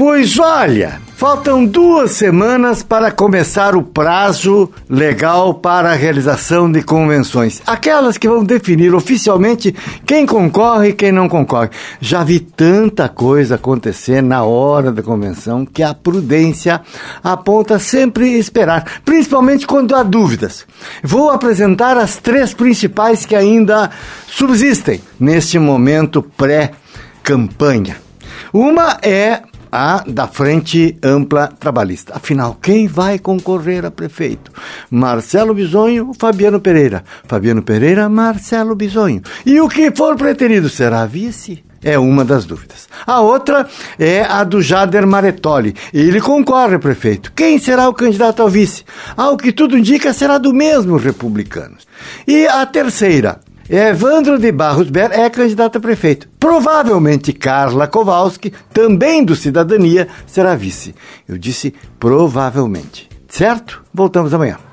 Pois olha, faltam 2 semanas para começar o prazo legal para a realização de convenções. Aquelas que vão definir oficialmente quem concorre e quem não concorre. Já vi tanta coisa acontecer na hora da convenção que a prudência aponta sempre esperar, principalmente quando há dúvidas. Vou apresentar as 3 principais que ainda subsistem neste momento pré-campanha. Uma é a da Frente Ampla Trabalhista. Afinal, quem vai concorrer a prefeito? Marcelo Bisonho ou Fabiano Pereira? Fabiano Pereira, Marcelo Bisonho. E o que for preterido, será vice? É uma das dúvidas. A outra é a do Jader Maretoli. Ele concorre a prefeito. Quem será o candidato ao vice? Ao que tudo indica, será do mesmo republicano. E a terceira, Evandro de Barros Ber é candidato a prefeito. Provavelmente Carla Kowalski, também do Cidadania, será vice. Eu disse provavelmente. Certo? Voltamos amanhã.